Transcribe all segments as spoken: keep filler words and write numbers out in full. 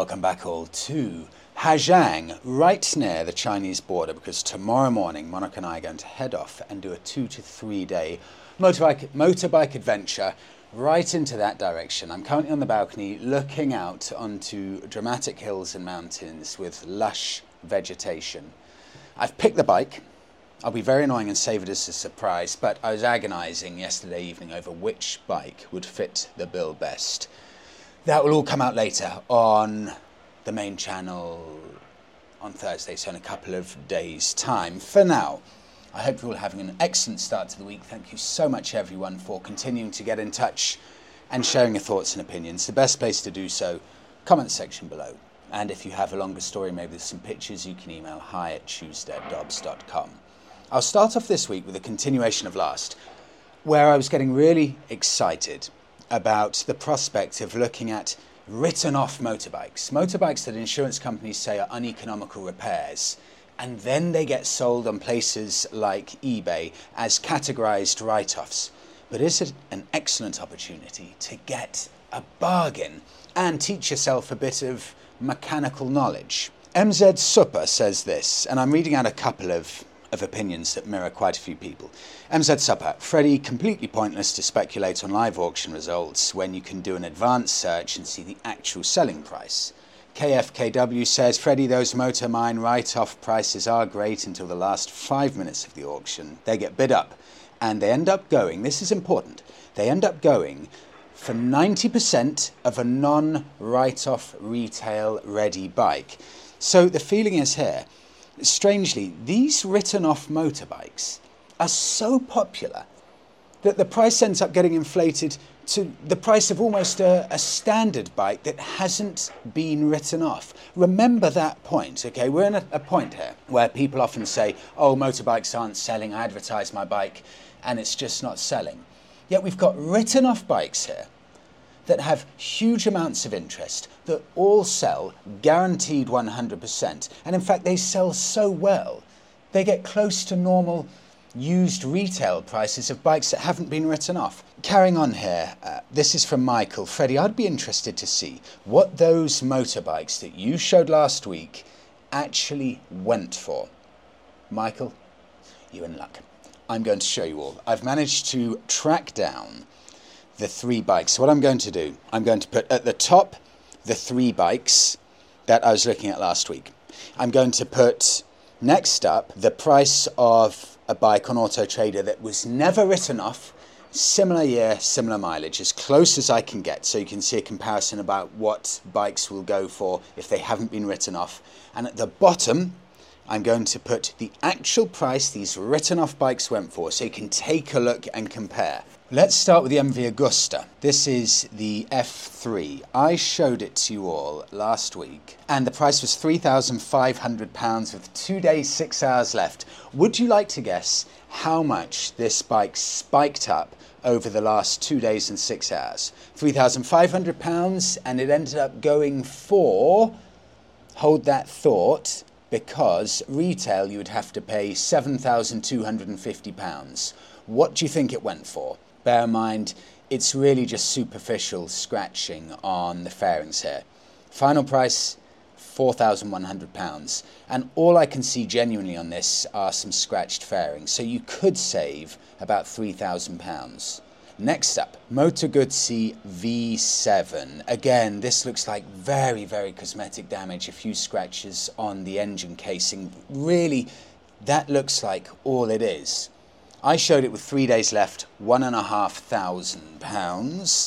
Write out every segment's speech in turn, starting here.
welcome back all to Hajiang, right near the Chinese border, because tomorrow morning Monica and I are going to head off and do a two to three day motorbike, motorbike adventure right into that direction. I'm currently on the balcony looking out onto dramatic hills and mountains with lush vegetation. I've picked the bike. I'll be very annoying and save it as a surprise, but I was agonising yesterday evening over which bike would fit the bill best. That will all come out later on the main channel on Thursday, so in a couple of days' time. For now, I hope you're all having an excellent start to the week. Thank you so much, everyone, for continuing to get in touch and sharing your thoughts and opinions. The best place to do so, comment section below. And if you have a longer story, maybe with some pictures, you can email hi at tuesday dobbs dot com. I'll start off this week with a continuation of last, where I was getting really excited about the prospect of looking at written-off motorbikes. Motorbikes that insurance companies say are uneconomical repairs, and then they get sold on places like eBay as categorized write-offs. But is it an excellent opportunity to get a bargain and teach yourself a bit of mechanical knowledge? M Z Super says this, and I'm reading out a couple of of opinions that mirror quite a few people. M Z Supper, Freddie, completely pointless to speculate on live auction results when you can do an advanced search and see the actual selling price. K F K W says, Freddie, those Motormine write-off prices are great until the last five minutes of the auction. They get bid up and they end up going, this is important, they end up going for ninety percent of a non-write-off retail-ready bike. So the feeling is here, strangely, these written-off motorbikes are so popular that the price ends up getting inflated to the price of almost a, a standard bike that hasn't been written off. Remember that point, okay? We're in a, a point here where people often say, oh, motorbikes aren't selling, I advertise my bike and it's just not selling. Yet we've got written-off bikes here that have huge amounts of interest, that all sell guaranteed one hundred percent. And in fact, they sell so well, they get close to normal used retail prices of bikes that haven't been written off. Carrying on here, uh, this is from Michael. Freddie, I'd be interested to see what those motorbikes that you showed last week actually went for. Michael, you're in luck. I'm going to show you all. I've managed to track down the three bikes. So what I'm going to do, I'm going to put at the top the three bikes that I was looking at last week. I'm going to put next up the price of a bike on Auto Trader that was never written off, similar year, similar mileage, as close as I can get, so you can see a comparison about what bikes will go for if they haven't been written off. And at the bottom, I'm going to put the actual price these written off bikes went for, so you can take a look and compare. Let's start with the M V Agusta. This is the F three. I showed it to you all last week, and the price was three thousand five hundred pounds with two days, six hours left. Would you like to guess how much this bike spiked up over the last two days and six hours? three thousand five hundred pounds, and it ended up going for, hold that thought, because retail you would have to pay seven thousand two hundred fifty pounds. What do you think it went for? Bear in mind, it's really just superficial scratching on the fairings here. Final price, four thousand one hundred pounds. And all I can see genuinely on this are some scratched fairings. So you could save about three thousand pounds. Next up, Moto Guzzi V seven. Again, this looks like very, very cosmetic damage. A few scratches on the engine casing. Really, that looks like all it is. I showed it with three days left, one and a half thousand pounds,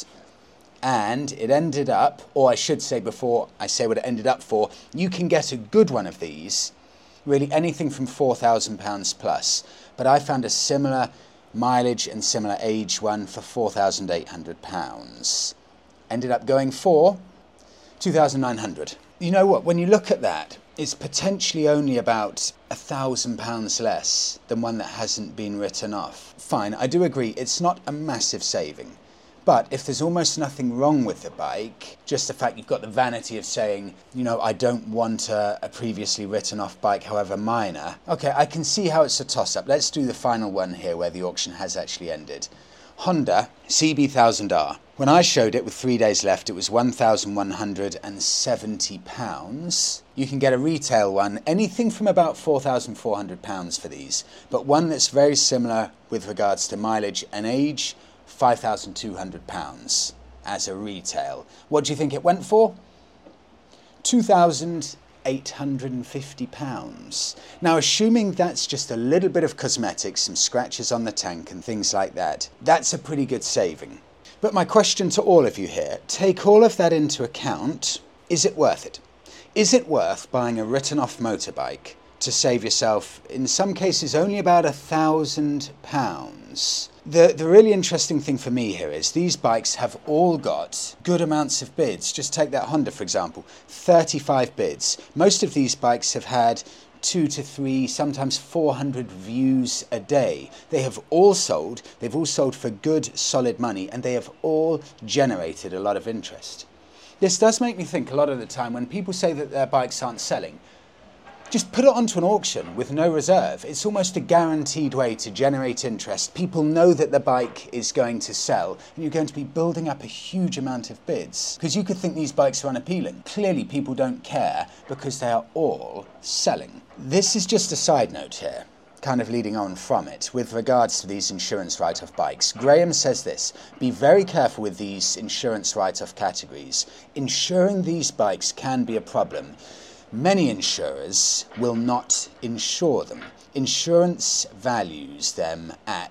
and it ended up, or I should say before I say what it ended up for, you can get a good one of these, really anything from four thousand pounds plus, but I found a similar mileage and similar age one for four thousand eight hundred pounds. Ended up going for two thousand nine hundred pounds. You know what, when you look at that, it's potentially only about a thousand pounds less than one that hasn't been written off. Fine, I do agree, it's not a massive saving. But if there's almost nothing wrong with the bike, just the fact you've got the vanity of saying, you know, I don't want a, a previously written off bike, however minor. Okay, I can see how it's a toss-up. Let's do the final one here where the auction has actually ended. Honda C B one thousand R. When I showed it with three days left, it was one thousand one hundred seventy pounds. You can get a retail one, anything from about four thousand four hundred pounds for these, but one that's very similar with regards to mileage and age, five thousand two hundred pounds as a retail. What do you think it went for? two thousand eight hundred fifty pounds. Now, assuming that's just a little bit of cosmetics, some scratches on the tank and things like that, that's a pretty good saving. But my question to all of you here, take all of that into account, is it worth it? Is it worth buying a written-off motorbike to save yourself, in some cases, only about a thousand pounds? The, the really interesting thing for me here is these bikes have all got good amounts of bids. Just take that Honda, for example, thirty-five bids. Most of these bikes have had two to three, sometimes four hundred views a day. They have all sold, they've all sold for good, solid money, and they have all generated a lot of interest. This does make me think a lot of the time when people say that their bikes aren't selling, just put it onto an auction with no reserve. It's almost a guaranteed way to generate interest. People know that the bike is going to sell, and you're going to be building up a huge amount of bids. Because you could think these bikes are unappealing. Clearly, people don't care because they are all selling. This is just a side note here, kind of leading on from it, with regards to these insurance write-off bikes. Graham says this: be very careful with these insurance write-off categories. Insuring these bikes can be a problem. Many insurers will not insure them. Insurance values them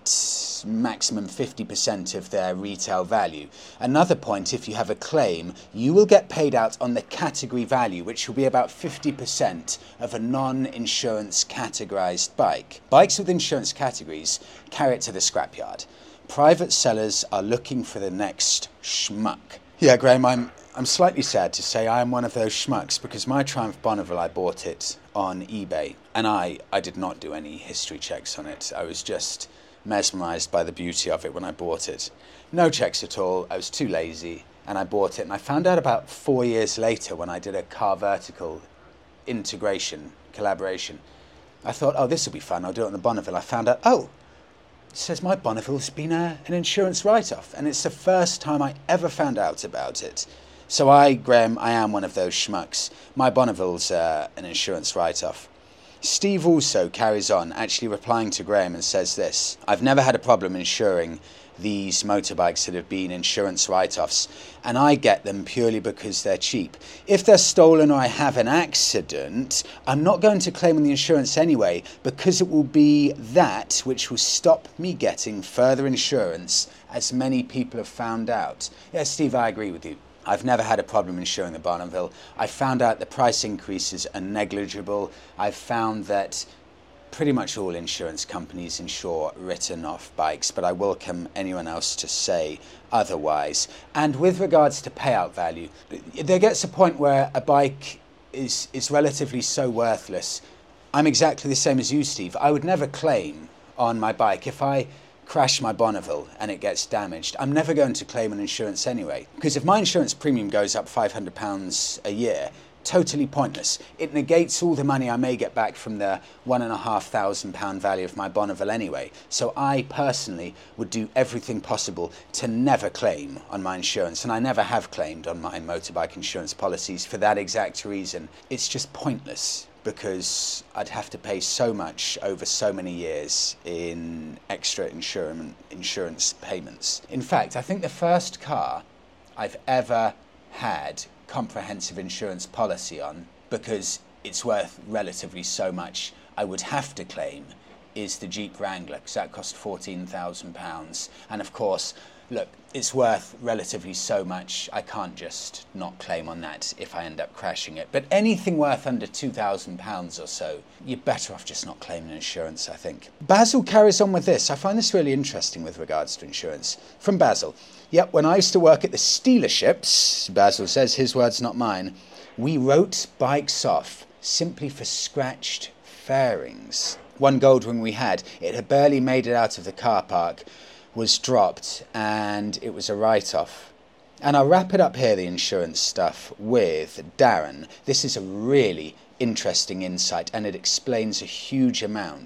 at maximum fifty percent of their retail value. Another point, if you have a claim, you will get paid out on the category value, which will be about fifty percent of a non-insurance categorized bike. Bikes with insurance categories carry it to the scrapyard. Private sellers are looking for the next schmuck. Yeah, Graham, I'm I'm slightly sad to say I am one of those schmucks, because my Triumph Bonneville, I bought it on eBay, and I, I did not do any history checks on it. I was just mesmerised by the beauty of it when I bought it. No checks at all. I was too lazy, and I bought it, and I found out about four years later when I did a Car Vertical integration, collaboration. I thought, oh, this will be fun, I'll do it on the Bonneville. I found out, oh, it says my Bonneville's been a, an insurance write-off, and it's the first time I ever found out about it. So I, Graham, I am one of those schmucks. My Bonneville's uh, an insurance write-off. Steve also carries on, actually replying to Graham, and says this: I've never had a problem insuring these motorbikes that have been insurance write-offs, and I get them purely because they're cheap. If they're stolen or I have an accident, I'm not going to claim on the insurance anyway, because it will be that which will stop me getting further insurance, as many people have found out. Yes, Steve, I agree with you. I've never had a problem insuring the Bonneville. I found out the price increases are negligible. I've found that pretty much all insurance companies insure written-off bikes, but I welcome anyone else to say otherwise. And with regards to payout value, there gets a point where a bike is, is relatively so worthless. I'm exactly the same as you, Steve. I would never claim on my bike if I crash my Bonneville and it gets damaged. I'm never going to claim an insurance anyway, because if my insurance premium goes up five hundred pounds a year, totally pointless. It negates all the money I may get back from the one and a half thousand pound value of my Bonneville anyway. So I personally would do everything possible to never claim on my insurance, and I never have claimed on my motorbike insurance policies for that exact reason. It's just pointless, because I'd have to pay so much over so many years in extra insurance insurance payments. In fact, I think the first car I've ever had comprehensive insurance policy on, because it's worth relatively so much I would have to claim, is the Jeep Wrangler, because that cost fourteen thousand pounds. And of course, look, it's worth relatively so much, I can't just not claim on that if I end up crashing it. But anything worth under two thousand pounds or so, you're better off just not claiming insurance, I think. Basil carries on with this. I find this really interesting with regards to insurance. From Basil: yep, when I used to work at the dealerships, Basil says, his words, not mine, we wrote bikes off simply for scratched fairings. One Goldwing we had, it had barely made it out of the car park, was dropped, and it was a write-off. And I'll wrap it up here, the insurance stuff, with Darren. This is a really interesting insight, and it explains a huge amount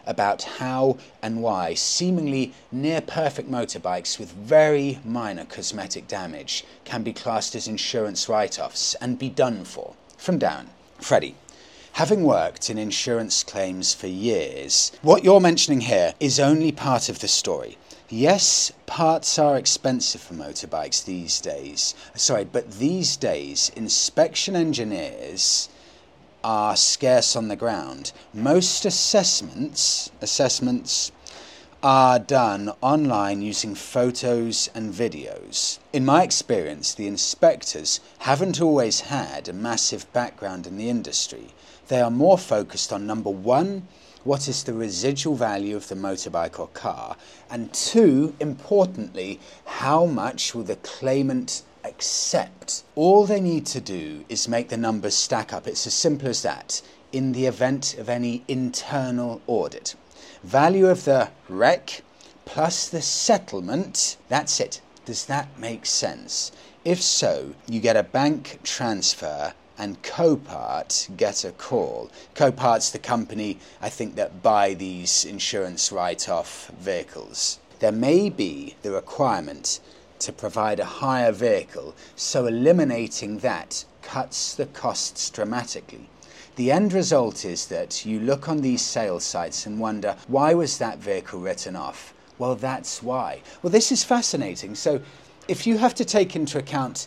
about how and why seemingly near-perfect motorbikes with very minor cosmetic damage can be classed as insurance write-offs and be done for. From Darren. Freddie, having worked in insurance claims for years, what you're mentioning here is only part of the story. Yes, parts are expensive for motorbikes these days. Sorry, but these days, inspection engineers are scarce on the ground. Most assessments, assessments are done online using photos and videos. In my experience, the inspectors haven't always had a massive background in the industry. They are more focused on, number one, what is the residual value of the motorbike or car? And two, importantly, how much will the claimant accept? All they need to do is make the numbers stack up. It's as simple as that. In the event of any internal audit, value of the wreck plus the settlement, that's it. Does that make sense? If so, you get a bank transfer and Copart get a call. Copart's the company, I think, that buy these insurance write-off vehicles. There may be the requirement to provide a hire vehicle, so eliminating that cuts the costs dramatically. The end result is that you look on these sales sites and wonder, why was that vehicle written off? Well, that's why. Well, this is fascinating. So if you have to take into account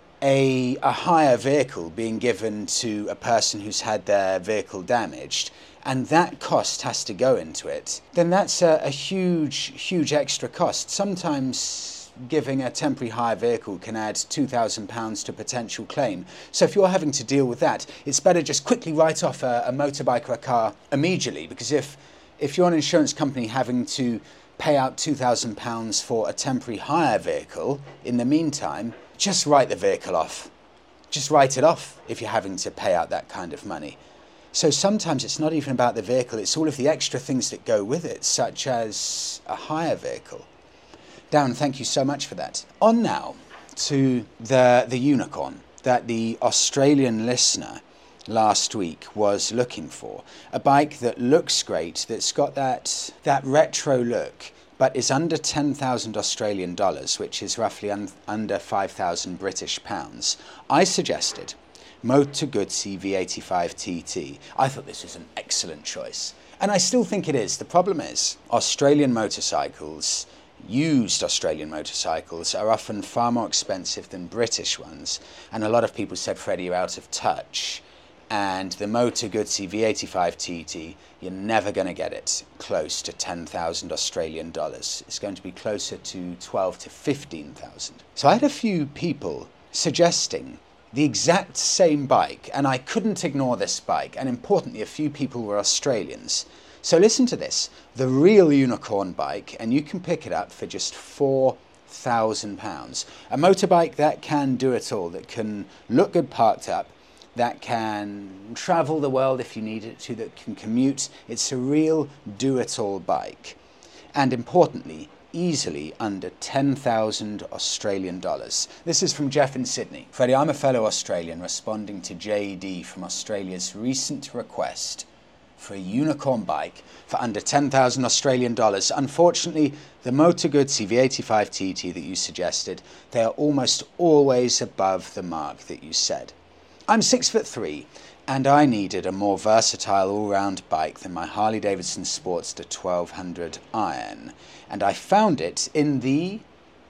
A, a hire vehicle being given to a person who's had their vehicle damaged, and that cost has to go into it, then that's a, a huge, huge extra cost. Sometimes giving a temporary hire vehicle can add two thousand pounds to a potential claim. So if you're having to deal with that, it's better just quickly write off a, a motorbike or a car immediately, because if, if you're an insurance company having to pay out two thousand pounds for a temporary hire vehicle in the meantime, just write the vehicle off. Just write it off if you're having to pay out that kind of money. So sometimes it's not even about the vehicle, it's all of the extra things that go with it, such as a hire vehicle. Darren, thank you so much for that. On now to the, the unicorn that the Australian listener last week was looking for. A bike that looks great, that's got that, that retro look, but is under ten thousand Australian dollars, which is roughly un- under five thousand British pounds. I suggested Moto Guzzi V eighty-five T T. I thought this was an excellent choice, and I still think it is. The problem is, Australian motorcycles, used Australian motorcycles, are often far more expensive than British ones, and a lot of people said, Freddie, you're out of touch. And the Moto Guzzi V eighty-five T T, you're never going to get it close to ten thousand Australian dollars. It's going to be closer to twelve to fifteen thousand. So I had a few people suggesting the exact same bike, and I couldn't ignore this bike, and importantly, a few people were Australians. So listen to this, the real unicorn bike, and you can pick it up for just four thousand pounds. A motorbike that can do it all, that can look good parked up, that can travel the world if you need it to, that can commute. It's a real do-it-all bike. And importantly, easily under ten thousand Australian dollars. This is from Jeff in Sydney. Freddie, I'm a fellow Australian responding to J D from Australia's recent request for a unicorn bike for under ten thousand Australian dollars. Unfortunately, the Moto Guzzi V eighty-five T T that you suggested, they are almost always above the mark that you said. I'm six foot three, and I needed a more versatile all-round bike than my Harley-Davidson Sportster twelve hundred Iron, and I found it in the,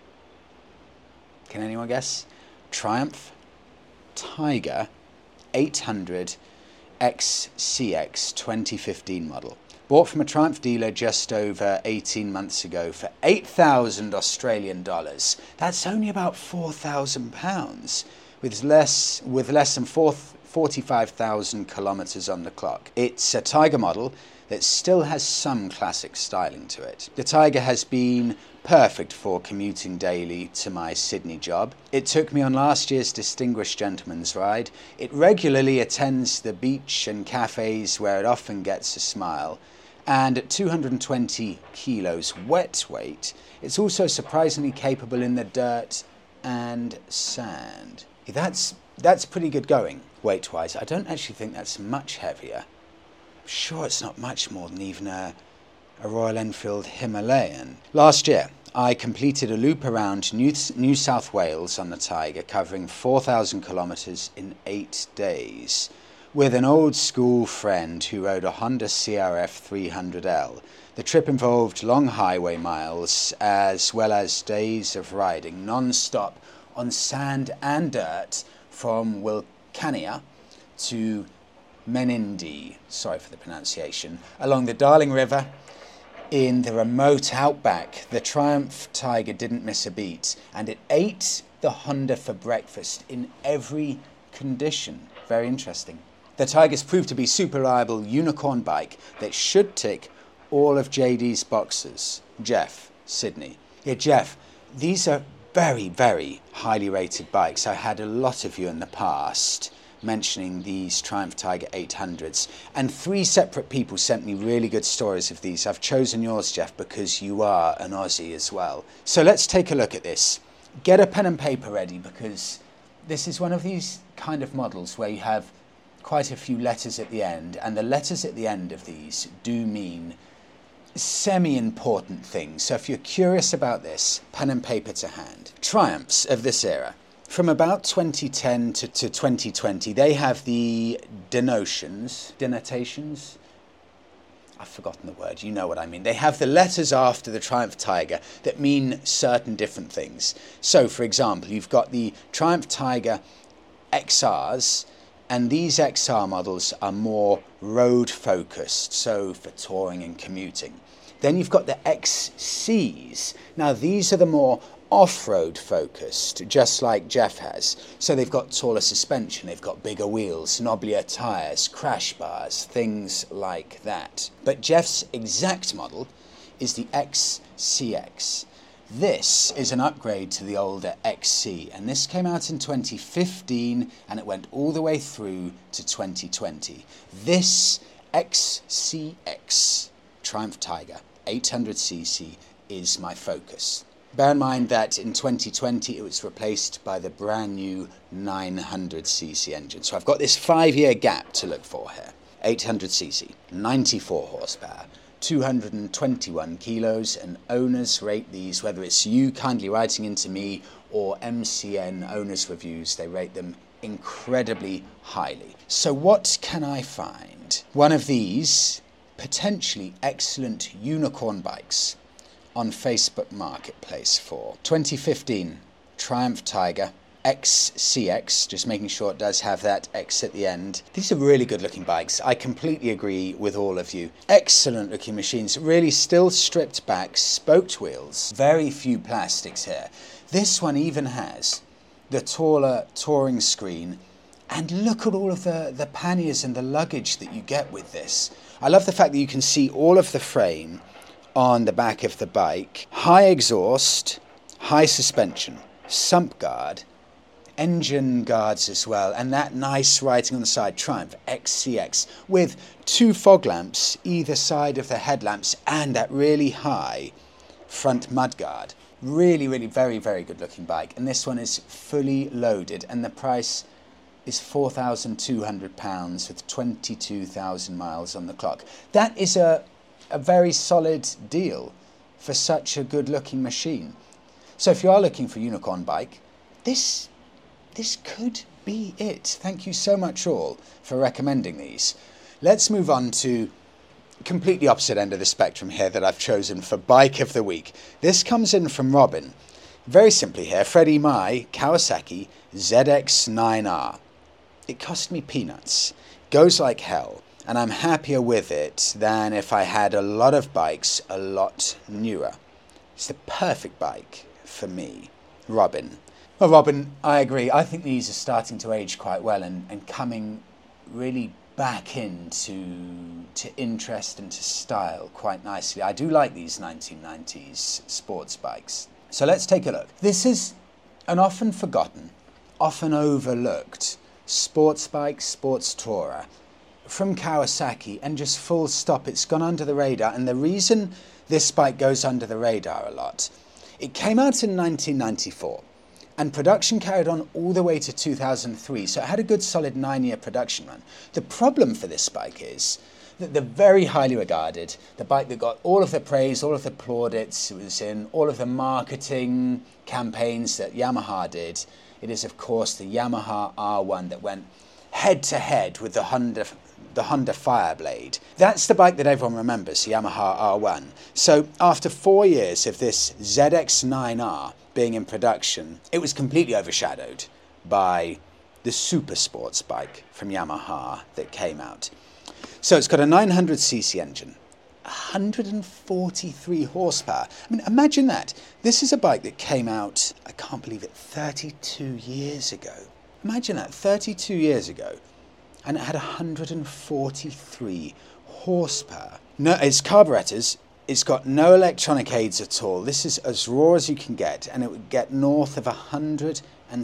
can anyone guess? Triumph Tiger eight hundred X C X twenty fifteen model. Bought from a Triumph dealer just over eighteen months ago for eight thousand Australian dollars. That's only about four thousand pounds. With less, with less than forty-five thousand kilometres on the clock. It's a Tiger model that still has some classic styling to it. The Tiger has been perfect for commuting daily to my Sydney job. It took me on last year's Distinguished Gentleman's Ride. It regularly attends the beach and cafes where it often gets a smile. And at two hundred twenty kilos wet weight, it's also surprisingly capable in the dirt and sand. That's, that's pretty good going, weight-wise. I don't actually think that's much heavier. I'm sure it's not much more than even a, a Royal Enfield Himalayan. Last year, I completed a loop around New, New South Wales on the Tiger, covering four thousand kilometres in eight days, with an old school friend who rode a Honda C R F three hundred L. The trip involved long highway miles as well as days of riding non-stop on sand and dirt from Wilcannia to Menindee, sorry for the pronunciation, along the Darling River. In the remote outback, the Triumph Tiger didn't miss a beat, and it ate the Honda for breakfast in every condition. Very interesting. The Tiger's proved to be a super reliable unicorn bike that should tick all of J D's boxes. Jeff, Sydney. Yeah, Jeff, these are very, very highly rated bikes. I had a lot of you in the past mentioning these Triumph Tiger eight hundreds, and three separate people sent me really good stories of these. I've chosen yours, Jeff, because you are an Aussie as well. So let's take a look at this. Get a pen and paper ready, because this is one of these kind of models where you have quite a few letters at the end, and the letters at the end of these do mean semi-important things. So if you're curious about this, pen and paper to hand. Triumphs of this era. From about twenty ten to, to twenty twenty, they have the denotations, denotations, I've forgotten the word, you know what I mean. They have the letters after the Triumph Tiger that mean certain different things. So, for example, you've got the Triumph Tiger X Rs, and these X R models are more road focused, so for touring and commuting. Then you've got the X Cs. Now, these are the more off-road focused, just like Jeff has. So they've got taller suspension, they've got bigger wheels, knobblier tyres, crash bars, things like that. But Jeff's exact model is the X C X. This is an upgrade to the older X C, and this came out in twenty fifteen and it went all the way through to twenty twenty. This X C X Triumph Tiger eight hundred c c is my focus. Bear in mind that in twenty twenty it was replaced by the brand new nine hundred c c engine. So I've got this five-year gap to look for here. eight hundred c c, ninety-four horsepower, two hundred twenty-one kilos, and owners rate these, whether it's you kindly writing into me or M C N owners reviews, they rate them incredibly highly. So what can I find? One of these potentially excellent unicorn bikes on Facebook Marketplace for twenty fifteen Triumph Tiger X C X, just making sure it does have that X at the end. These are really good looking bikes. I completely agree with all of you. Excellent looking machines, really still stripped back, spoked wheels, very few plastics here. This one even has the taller touring screen, and look at all of the, the panniers and the luggage that you get with this. I love the fact that you can see all of the frame on the back of the bike. High exhaust, high suspension, sump guard, engine guards as well, and that nice writing on the side, Triumph X C X, with two fog lamps either side of the headlamps and that really high front mudguard. Really, really very, very good looking bike, and this one is fully loaded, and the price is four thousand two hundred pounds with twenty-two thousand miles on the clock. That is a a very solid deal for such a good looking machine. So if you are looking for a unicorn bike, this this could be it. Thank you so much all for recommending these. Let's move on to completely opposite end of the spectrum here that I've chosen for bike of the week. This comes in from Robin. Very simply here, Freddie Mai Kawasaki Z X nine R. It cost me peanuts. Goes like hell. And I'm happier with it than if I had a lot of bikes a lot newer. It's the perfect bike for me. Robin. Well, Robin, I agree. I think these are starting to age quite well and, and coming really back into to interest and to style quite nicely. I do like these nineteen nineties sports bikes. So let's take a look. This is an often forgotten, often overlooked sports bike, sports tourer from Kawasaki, and just full stop, it's gone under the radar. And the reason this bike goes under the radar a lot, it came out in nineteen ninety-four and production carried on all the way to two thousand three, so it had a good solid nine year production run. The problem for this bike is the, the very highly regarded, the bike that got all of the praise, all of the plaudits. It was in all of the marketing campaigns that Yamaha did. It is, of course, the Yamaha R one that went head to head with the Honda, the Honda Fireblade. That's the bike that everyone remembers, the Yamaha R one. So after four years of this Z X nine R being in production, it was completely overshadowed by the super sports bike from Yamaha that came out. So it's got a nine hundred c c engine, one hundred forty-three horsepower. I mean, imagine that. This is a bike that came out, I can't believe it, thirty-two years ago. Imagine that, thirty-two years ago, and it had one hundred forty-three horsepower. No, it's carburetors. It's got no electronic aids at all. This is as raw as you can get, and it would get north of one hundred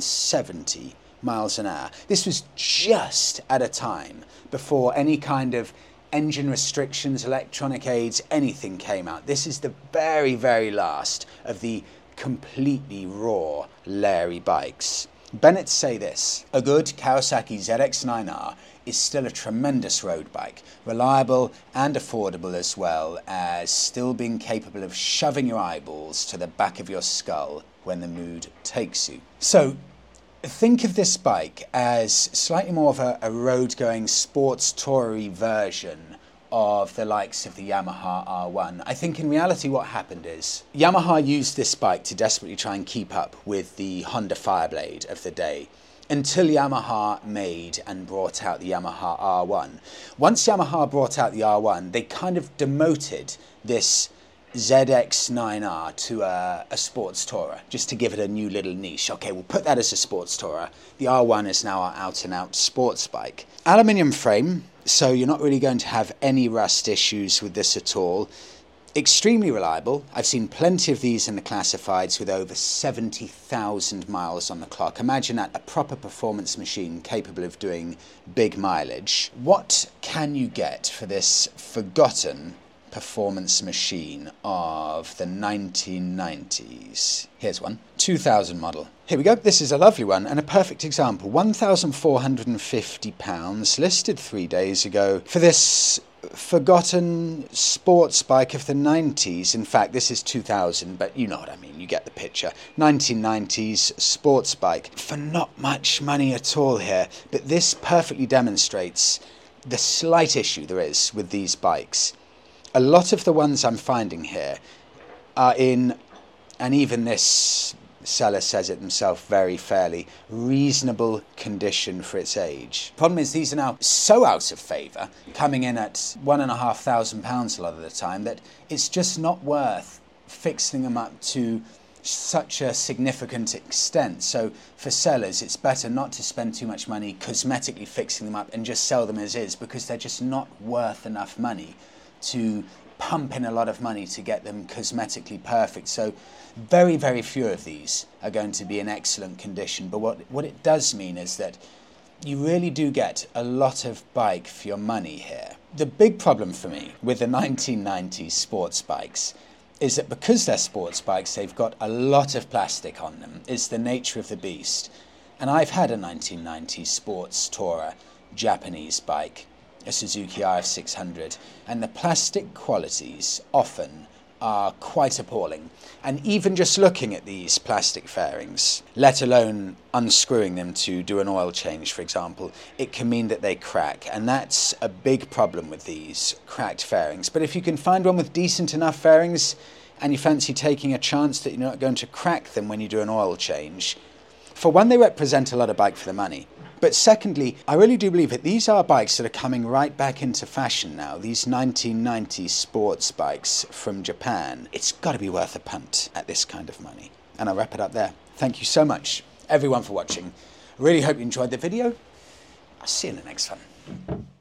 seventy miles an hour. This was just at a time before any kind of engine restrictions, electronic aids, anything came out. This is the very, very last of the completely raw, leery bikes. Bennett say this: a good Kawasaki Z X nine R is still a tremendous road bike, reliable and affordable, as well as still being capable of shoving your eyeballs to the back of your skull when the mood takes you. So think of this bike as slightly more of a, a road-going sports toury version of the likes of the Yamaha R one. I think in reality what happened is Yamaha used this bike to desperately try and keep up with the Honda Fireblade of the day, until Yamaha made and brought out the Yamaha R one. Once Yamaha brought out the R one, they kind of demoted this Z X nine R to a, a sports tourer, just to give it a new little niche. Okay, we'll put that as a sports tourer. The R one is now our out-and-out sports bike. Aluminium frame, so you're not really going to have any rust issues with this at all. Extremely reliable. I've seen plenty of these in the classifieds with over seventy thousand miles on the clock. Imagine that, a proper performance machine capable of doing big mileage. What can you get for this forgotten performance machine of the nineteen nineties? Here's one, two thousand model. Here we go, this is a lovely one and a perfect example. one thousand four hundred fifty pounds, listed three days ago for this forgotten sports bike of the nineties. In fact, this is two thousand, but you know what I mean, you get the picture. nineteen nineties sports bike for not much money at all here, but this perfectly demonstrates the slight issue there is with these bikes. A lot of the ones I'm finding here are in, and even this seller says it himself very fairly, reasonable condition for its age. Problem is, these are now so out of favour, coming in at one and a half thousand pounds a lot of the time, that it's just not worth fixing them up to such a significant extent. So for sellers, it's better not to spend too much money cosmetically fixing them up and just sell them as is, because they're just not worth enough money to pump in a lot of money to get them cosmetically perfect. So very, very few of these are going to be in excellent condition. But what, what it does mean is that you really do get a lot of bike for your money here. The big problem for me with the nineteen nineties sports bikes is that because they're sports bikes, they've got a lot of plastic on them. It's the nature of the beast. And I've had a nineteen nineties sports tourer Japanese bike, a Suzuki I F six hundred, and the plastic qualities often are quite appalling. And even just looking at these plastic fairings, let alone unscrewing them to do an oil change, for example, it can mean that they crack. And that's a big problem with these cracked fairings. But if you can find one with decent enough fairings and you fancy taking a chance that you're not going to crack them when you do an oil change, for one, they represent a lot of bike for the money. But secondly, I really do believe that these are bikes that are coming right back into fashion now. These nineteen nineties sports bikes from Japan. It's got to be worth a punt at this kind of money. And I'll wrap it up there. Thank you so much, everyone, for watching. Really hope you enjoyed the video. I'll see you in the next one.